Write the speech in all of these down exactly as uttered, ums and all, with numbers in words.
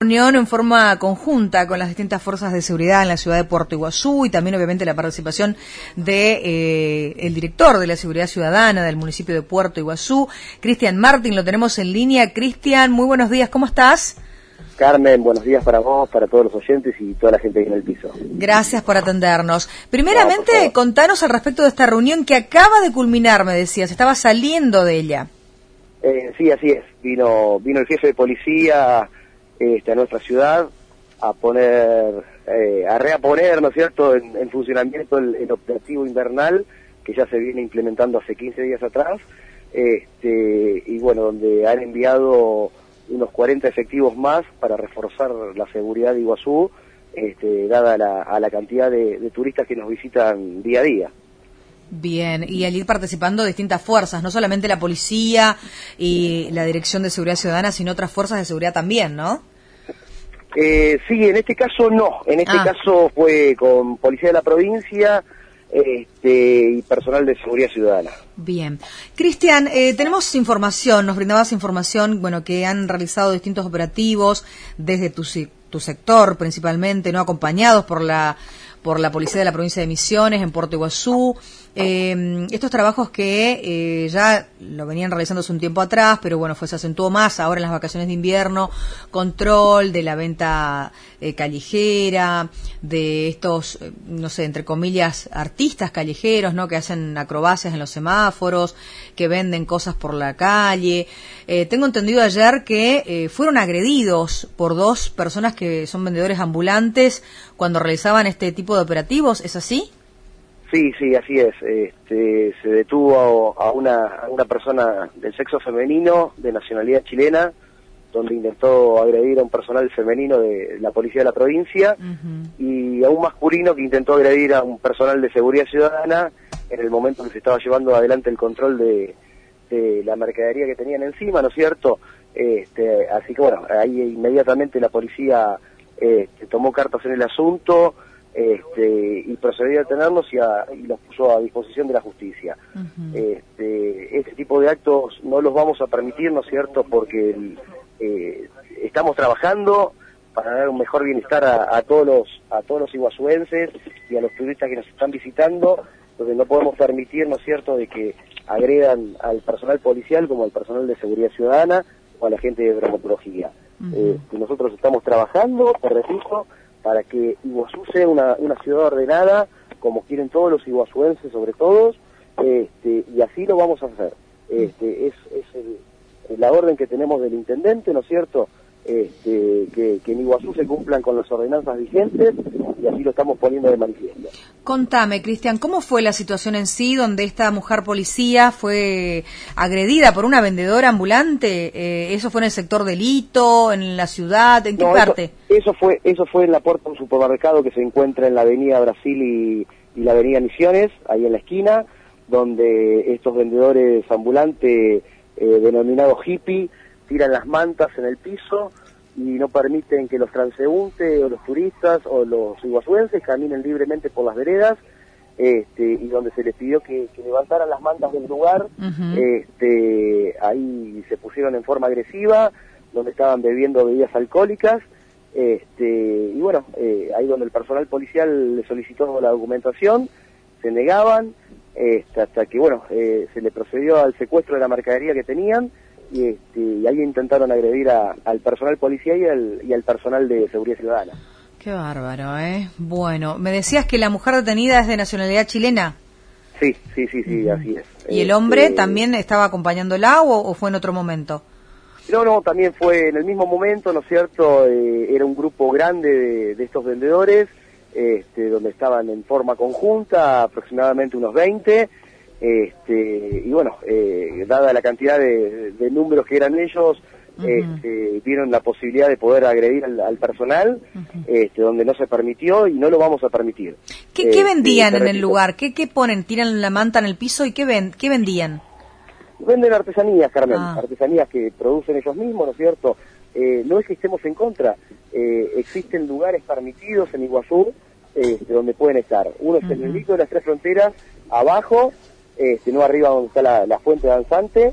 Reunión en forma conjunta con las distintas fuerzas de seguridad en la ciudad de Puerto Iguazú y también obviamente la participación de eh, el director de la Seguridad Ciudadana del municipio de Puerto Iguazú, Cristian Martín. Lo tenemos en línea. Cristian, muy buenos días, ¿cómo estás? Carmen, buenos días para vos, para todos los oyentes y toda la gente que en el piso. Gracias por atendernos. Primeramente, no, contanos al respecto de esta reunión que acaba de culminar, me decías, estaba saliendo de ella. Eh, sí, así es. Vino, vino el jefe de policía este, a nuestra ciudad a poner, eh, a reaponer, ¿no es cierto?, en, en funcionamiento el, el operativo invernal que ya se viene implementando hace quince días atrás, este, y bueno, donde han enviado unos cuarenta efectivos más para reforzar la seguridad de Iguazú, este, dada la, a la cantidad de, de turistas que nos visitan día a día. Bien, y al ir participando distintas fuerzas, no solamente la policía y la Dirección de Seguridad Ciudadana, sino otras fuerzas de seguridad también, ¿no? Eh, sí, en este caso no, en este ah. caso fue con Policía de la Provincia este, y personal de Seguridad Ciudadana. Bien. Cristian, eh, tenemos información, nos brindabas información, bueno, que han realizado distintos operativos desde tu, tu sector principalmente, ¿no?, acompañados por la por la Policía de la Provincia de Misiones en Puerto Iguazú. Eh, estos trabajos que eh, ya lo venían realizando hace un tiempo atrás, pero bueno, fue se acentuó más ahora en las vacaciones de invierno, control de la venta eh, callejera, de estos, eh, no sé, entre comillas, artistas callejeros, ¿no?, que hacen acrobacias en los semáforos, que venden cosas por la calle. Eh, tengo entendido ayer que eh, fueron agredidos por dos personas que son vendedores ambulantes cuando realizaban este tipo de operativos, ¿es así? Sí, sí, así es. Este, se detuvo a una, a una persona del sexo femenino de nacionalidad chilena, donde intentó agredir a un personal femenino de la Policía de la Provincia, uh-huh. y a un masculino que intentó agredir a un personal de Seguridad Ciudadana en el momento que se estaba llevando adelante el control de, de la mercadería que tenían encima, ¿no es cierto? Este, así que bueno, ahí inmediatamente la policía este, tomó cartas en el asunto, Este, y procedió a detenerlos y, a, y los puso a disposición de la justicia. Uh-huh. Este, este tipo de actos no los vamos a permitir, ¿no es cierto?, porque eh, estamos trabajando para dar un mejor bienestar a, a todos los a todos los iguazuenses y a los turistas que nos están visitando, entonces no podemos permitir, ¿no es cierto?, de que agredan al personal policial como al personal de Seguridad Ciudadana o a la gente de bromatología. Uh-huh. eh, nosotros estamos trabajando, te repito, para que Iguazú sea una, una ciudad ordenada, como quieren todos los iguazuenses, sobre todo, este, y así lo vamos a hacer. Este, es es el, la orden que tenemos del intendente, ¿no es cierto?, este, que, que en Iguazú se cumplan con las ordenanzas vigentes, y así lo estamos poniendo de manifiesto. Contame, Cristian, ¿cómo fue la situación en sí donde esta mujer policía fue agredida por una vendedora ambulante? Eh, ¿Eso fue en el sector del Hito, en la ciudad, en qué no, parte? Eso, eso fue eso fue en la puerta de un supermercado que se encuentra en la avenida Brasil y, y la avenida Misiones, ahí en la esquina, donde estos vendedores ambulantes, eh, denominados hippie, tiran las mantas en el piso y no permiten que los transeúntes o los turistas o los iguazuenses caminen libremente por las veredas, este, y donde se les pidió que, que levantaran las mantas del lugar. Uh-huh. este, ahí se pusieron en forma agresiva, donde estaban bebiendo bebidas alcohólicas, este, y bueno, eh, ahí donde el personal policial le solicitó la documentación, se negaban, este, hasta que bueno, eh, se le procedió al secuestro de la mercadería que tenían. Y, este, y ahí intentaron agredir a, al personal policial y al, y al personal de Seguridad Ciudadana. Qué bárbaro, ¿eh? Bueno, me decías que la mujer detenida es de nacionalidad chilena. Sí, sí, sí, sí, uh-huh. así es. ¿Y el hombre este... también estaba acompañándola o, o fue en otro momento? No, no, también fue en el mismo momento, ¿no es cierto? Eh, era un grupo grande de, de estos vendedores, este, donde estaban en forma conjunta, aproximadamente unos veinte. Este, y bueno, eh, dada la cantidad de, de números que eran ellos, uh-huh. este, vieron la posibilidad de poder agredir al, al personal, uh-huh. este, donde no se permitió y no lo vamos a permitir. ¿Qué, qué vendían este, en el lugar? ¿Qué, qué ponen? ¿Tiran la manta en el piso y qué, ven, qué vendían? Venden artesanías, Carmen, ah. artesanías que producen ellos mismos, ¿no es cierto? Eh, no es que estemos en contra, eh, existen lugares permitidos en Iguazú este, donde pueden estar. Uno es uh-huh. el Hito de las Tres Fronteras, abajo, Este, no arriba donde está la, la fuente danzante,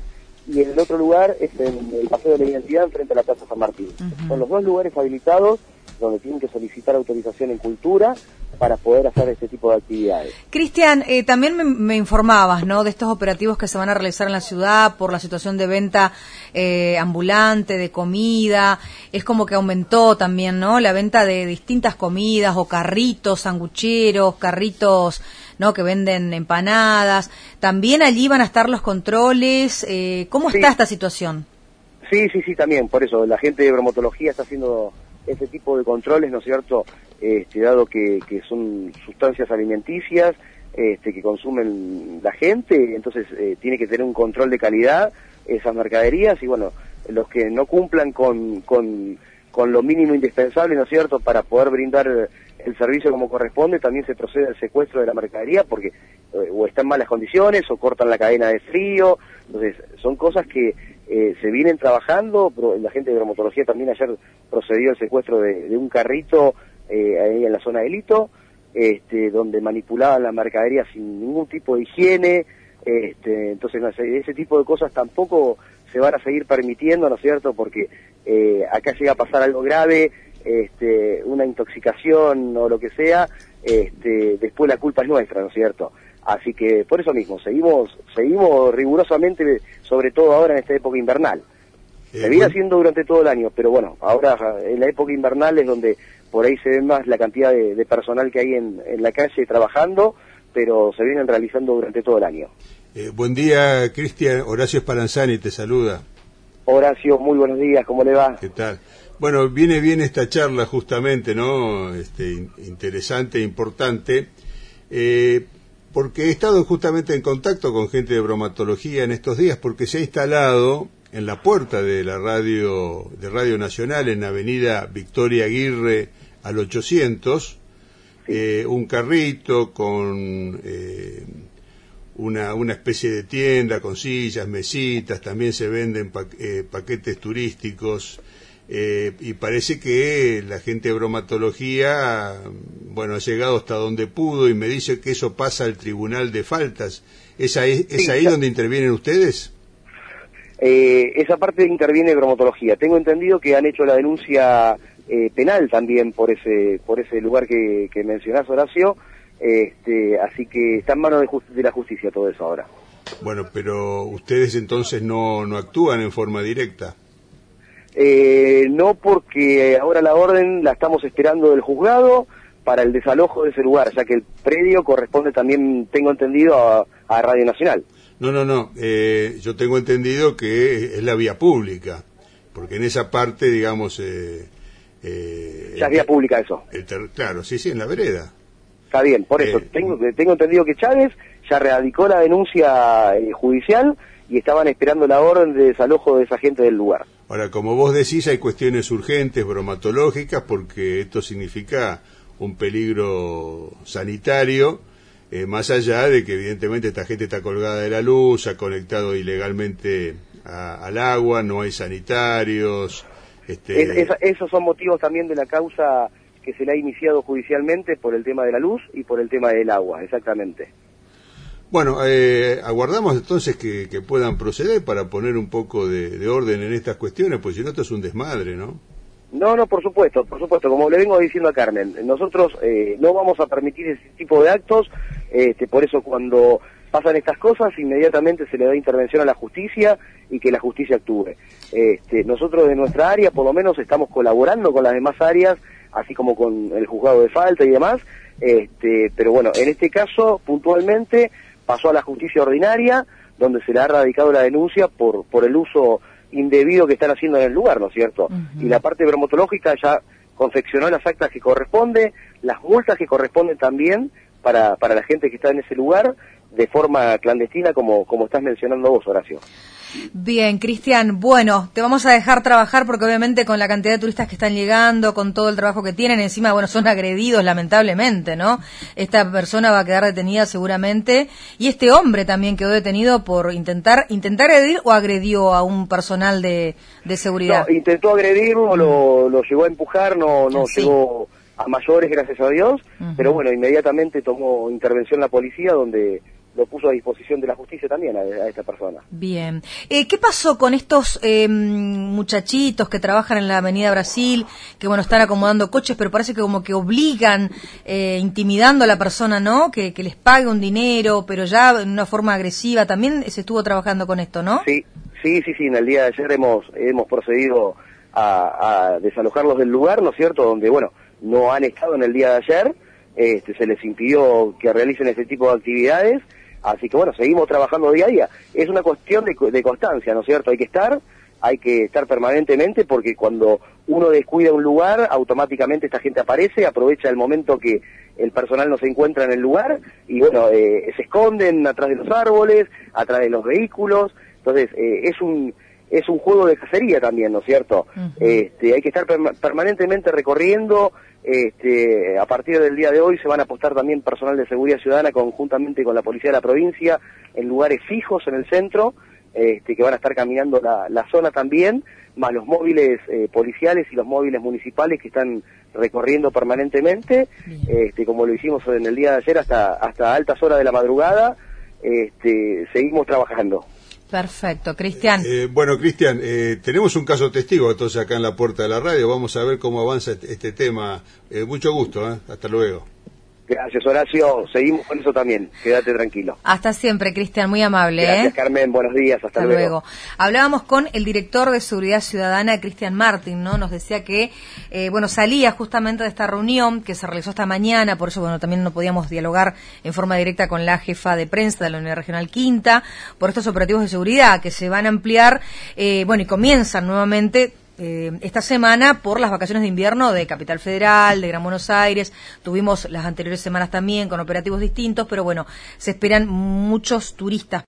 y en el otro lugar es en el Paseo de la Identidad, frente a la Plaza San Martín. Uh-huh. Son los dos lugares habilitados donde tienen que solicitar autorización en cultura para poder hacer este tipo de actividades. Cristian, eh, también me, me informabas, ¿no?, de estos operativos que se van a realizar en la ciudad por la situación de venta eh, ambulante, de comida. Es como que aumentó también, ¿no?, la venta de distintas comidas o carritos, sangucheros, carritos, ¿no?, que venden empanadas. También allí van a estar los controles. Eh, ¿Cómo sí. está esta situación? Sí, sí, sí, también. Por eso la gente de bromatología está haciendo ese tipo de controles, ¿no es cierto?, este, dado que, que son sustancias alimenticias este, que consumen la gente, entonces eh, tiene que tener un control de calidad esas mercaderías, y bueno, los que no cumplan con, con, con lo mínimo indispensable, ¿no es cierto?, para poder brindar el servicio como corresponde, también se procede al secuestro de la mercadería porque eh, o está en malas condiciones o cortan la cadena de frío. Entonces son cosas que eh, se vienen trabajando. Pero la gente de bromatología también ayer procedió al secuestro de, de un carrito eh, ahí en la zona de Lito, este, donde manipulaban la mercadería sin ningún tipo de higiene. Este, entonces no, ese tipo de cosas tampoco se van a seguir permitiendo, ¿no es cierto?, porque eh, acá llega a pasar algo grave, este, una intoxicación o lo que sea, este, después la culpa es nuestra, ¿no es cierto? Así que por eso mismo seguimos seguimos rigurosamente, sobre todo ahora en esta época invernal. Se viene haciendo durante todo el año, pero bueno, ahora en la época invernal es donde por ahí se ve más la cantidad de, de personal que hay en, en la calle trabajando, pero se vienen realizando durante todo el año. Eh, buen día, Cristian. Horacio Spallanzani te saluda. Horacio, muy buenos días, ¿cómo le va? ¿Qué tal? Bueno, viene bien esta charla justamente, ¿no? Este, interesante e importante, eh, porque he estado justamente en contacto con gente de bromatología en estos días, porque se ha instalado en la puerta de la radio, de Radio Nacional, en Avenida Victoria Aguirre al ochocientos, sí. eh, un carrito con eh, una, una especie de tienda con sillas, mesitas, también se venden pa eh, paquetes turísticos. Eh, y parece que la gente de bromatología, bueno, ha llegado hasta donde pudo y me dice que eso pasa al Tribunal de Faltas. ¿Es ahí, es sí, ahí ya. donde intervienen ustedes? Eh, esa parte interviene bromatología. Tengo entendido que han hecho la denuncia eh, penal también por ese por ese lugar que, que mencionás, Horacio. Este, así que está en manos de, just de la justicia todo eso ahora. Bueno, pero ustedes entonces no, no actúan en forma directa. Eh, no, porque ahora la orden la estamos esperando del juzgado para el desalojo de ese lugar, ya que el predio corresponde también, tengo entendido, a, a Radio Nacional. No, no, no, eh, yo tengo entendido que es la vía pública, porque en esa parte, digamos... Eh, eh, ya es vía pública eso. El claro, sí, sí, en la vereda. Está bien, por eso, Eh, tengo, tengo entendido que Chávez ya radicó la denuncia eh, judicial y estaban esperando la orden de desalojo de esa gente del lugar. Ahora, como vos decís, hay cuestiones urgentes, bromatológicas, porque esto significa un peligro sanitario, eh, más allá de que evidentemente esta gente está colgada de la luz, ha conectado ilegalmente a, al agua, no hay sanitarios. Este... Es, es, esos son motivos también de la causa que se le ha iniciado judicialmente por el tema de la luz y por el tema del agua, exactamente. Bueno, eh, aguardamos entonces que, que puedan proceder para poner un poco de, de orden en estas cuestiones, pues si no esto es un desmadre, ¿no? No, no, por supuesto, por supuesto, como le vengo diciendo a Carmen, nosotros eh, no vamos a permitir ese tipo de actos, este, por eso cuando pasan estas cosas inmediatamente se le da intervención a la justicia y que la justicia actúe. Este, nosotros de nuestra área por lo menos estamos colaborando con las demás áreas, así como con el juzgado de falta y demás, este, pero bueno, en este caso puntualmente pasó a la justicia ordinaria, donde se le ha radicado la denuncia por, por el uso indebido que están haciendo en el lugar, ¿no es cierto? Uh-huh. Y la parte bromatológica ya confeccionó las actas que corresponde, las multas que corresponden también para, para la gente que está en ese lugar, de forma clandestina, como, como estás mencionando vos, Horacio. Bien, Cristian, bueno, te vamos a dejar trabajar porque obviamente con la cantidad de turistas que están llegando, con todo el trabajo que tienen, encima, bueno, son agredidos lamentablemente, ¿no? Esta persona va a quedar detenida seguramente, y este hombre también quedó detenido por intentar intentar agredir o agredió a un personal de, de seguridad. No, intentó agredirlo, lo, lo llegó a empujar, no, no sí. llegó a mayores, gracias a Dios, uh-huh. Pero bueno, inmediatamente tomó intervención la policía, donde lo puso a disposición de la justicia también a, a esta persona. Bien. Eh, ¿Qué pasó con estos eh, muchachitos que trabajan en la Avenida Brasil, que bueno, están acomodando coches, pero parece que como que obligan, eh, intimidando a la persona, ¿no? Que, que les pague un dinero, pero ya de una forma agresiva. También se estuvo trabajando con esto, ¿no? Sí, sí, sí, sí. En el día de ayer hemos, hemos procedido a, a desalojarlos del lugar, ¿no es cierto? Donde, bueno, no han estado en el día de ayer, este, se les impidió que realicen ese tipo de actividades. Así que bueno, seguimos trabajando día a día. Es una cuestión de, de constancia, ¿no es cierto? Hay que estar, hay que estar permanentemente, porque cuando uno descuida un lugar, automáticamente esta gente aparece, aprovecha el momento que el personal no se encuentra en el lugar, y bueno, eh, se esconden atrás de los árboles, atrás de los vehículos. Entonces, eh, es un es un juego de cacería también, ¿no es cierto? Uh-huh. Este, hay que estar perma- permanentemente recorriendo. Este, a partir del día de hoy se van a apostar también personal de seguridad ciudadana conjuntamente con la policía de la provincia en lugares fijos en el centro, este, que van a estar caminando la, la zona también, más los móviles eh, policiales y los móviles municipales que están recorriendo permanentemente, este, como lo hicimos en el día de ayer hasta hasta altas horas de la madrugada. Este, seguimos trabajando. Perfecto, Cristian. Eh, bueno, Cristian, eh, tenemos un caso testigo entonces acá en la puerta de la radio. Vamos a ver cómo avanza este, este tema. Eh, mucho gusto, ¿eh? Hasta luego. Gracias, Horacio. Seguimos con eso también. Quédate tranquilo. Hasta siempre, Cristian. Muy amable. Gracias, ¿eh? Carmen. Buenos días. Hasta, Hasta luego. luego. Hablábamos con el director de Seguridad Ciudadana, Cristian Martín, ¿no? Nos decía que, eh, bueno, salía justamente de esta reunión que se realizó esta mañana, por eso, bueno, también no podíamos dialogar en forma directa con la jefa de prensa de la Unidad Regional Quinta, por estos operativos de seguridad que se van a ampliar, eh, bueno, y comienzan nuevamente Eh, esta semana por las vacaciones de invierno de Capital Federal, de Gran Buenos Aires. Tuvimos las anteriores semanas también con operativos distintos, pero bueno, se esperan muchos turistas